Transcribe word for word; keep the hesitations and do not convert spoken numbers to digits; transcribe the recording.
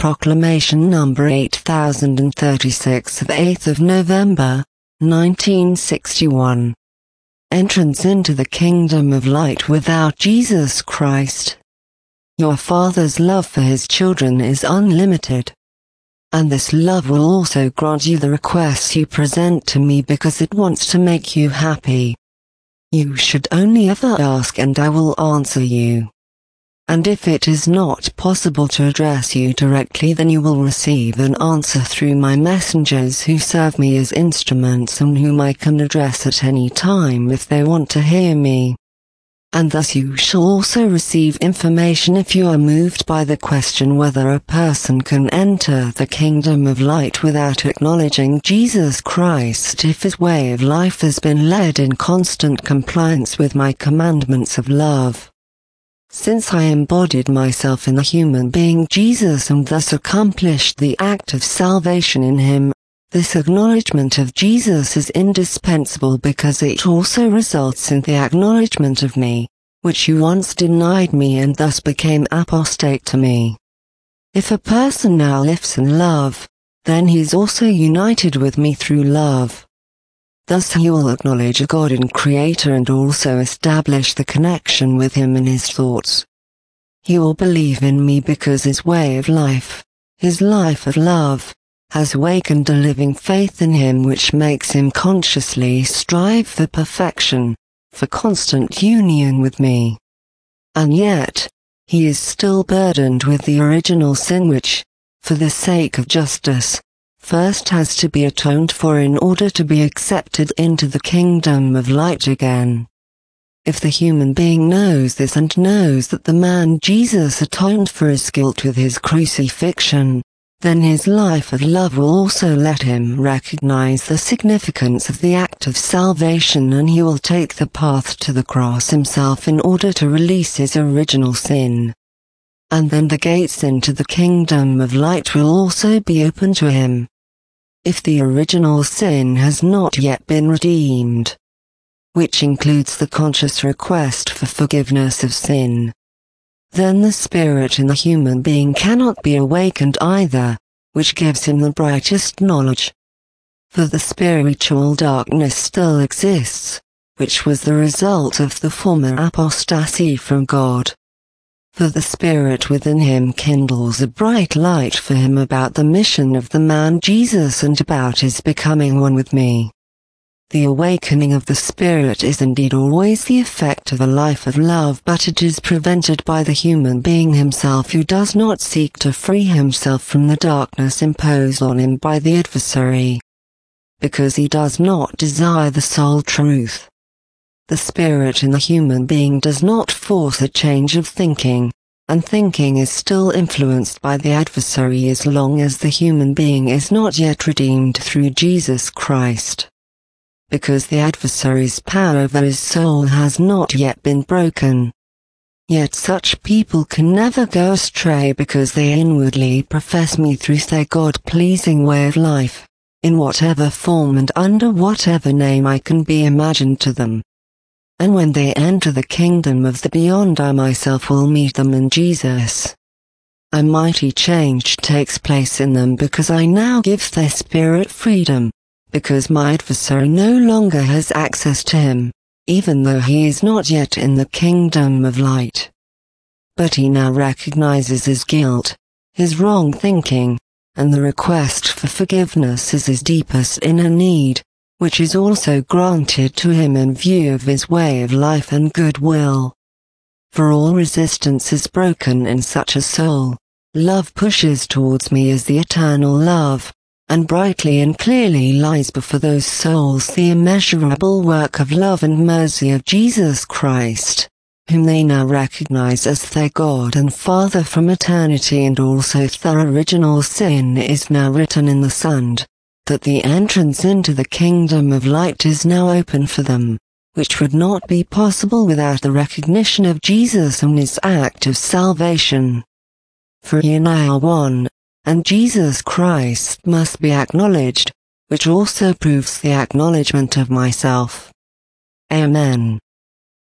Proclamation number eight thousand thirty-six of eighth of November, nineteen sixty-one. Entrance into the kingdom of light without Jesus Christ. Your Father's love for His children is unlimited. And this love will also grant you the requests you present to me because it wants to make you happy. You should only ever ask and I will answer you. And if it is not possible to address you directly, then you will receive an answer through my messengers who serve me as instruments and whom I can address at any time if they want to hear me. And thus you shall also receive information if you are moved by the question whether a person can enter the kingdom of light without acknowledging Jesus Christ if his way of life has been led in constant compliance with my commandments of love. Since I embodied myself in the human being Jesus and thus accomplished the act of salvation in him, this acknowledgement of Jesus is indispensable because it also results in the acknowledgement of me, which you once denied me and thus became apostate to me. If a person now lives in love, then he is also united with me through love. Thus he will acknowledge a God and Creator and also establish the connection with Him in his thoughts. He will believe in me because his way of life, his life of love, has awakened a living faith in him which makes him consciously strive for perfection, for constant union with me. And yet, he is still burdened with the original sin which, for the sake of justice, first has to be atoned for in order to be accepted into the kingdom of light again. If the human being knows this and knows that the man Jesus atoned for his guilt with his crucifixion, then his life of love will also let him recognize the significance of the act of salvation and he will take the path to the cross himself in order to release his original sin. And then the gates into the kingdom of light will also be open to him. If the original sin has not yet been redeemed, which includes the conscious request for forgiveness of sin, then the spirit in the human being cannot be awakened either, which gives him the brightest knowledge. For the spiritual darkness still exists, which was the result of the former apostasy from God. For the spirit within him kindles a bright light for him about the mission of the man Jesus and about his becoming one with me. The awakening of the spirit is indeed always the effect of a life of love, but it is prevented by the human being himself who does not seek to free himself from the darkness imposed on him by the adversary, because he does not desire the sole truth. The spirit in the human being does not force a change of thinking, and thinking is still influenced by the adversary as long as the human being is not yet redeemed through Jesus Christ. Because the adversary's power over his soul has not yet been broken. Yet such people can never go astray because they inwardly profess me through their God-pleasing way of life, in whatever form and under whatever name I can be imagined to them. And when they enter the kingdom of the beyond, I myself will meet them in Jesus. A mighty change takes place in them because I now give their spirit freedom, because my adversary no longer has access to him, even though he is not yet in the kingdom of light. But he now recognizes his guilt, his wrong thinking, and the request for forgiveness is his deepest inner need, which is also granted to him in view of his way of life and goodwill. For all resistance is broken in such a soul. Love pushes towards me as the eternal love, and brightly and clearly lies before those souls the immeasurable work of love and mercy of Jesus Christ, whom they now recognize as their God and Father from eternity, and also their original sin is now written in the sand, that the entrance into the kingdom of light is now open for them, which would not be possible without the recognition of Jesus and his act of salvation. For ye now are one, and Jesus Christ must be acknowledged, which also proves the acknowledgement of myself. Amen.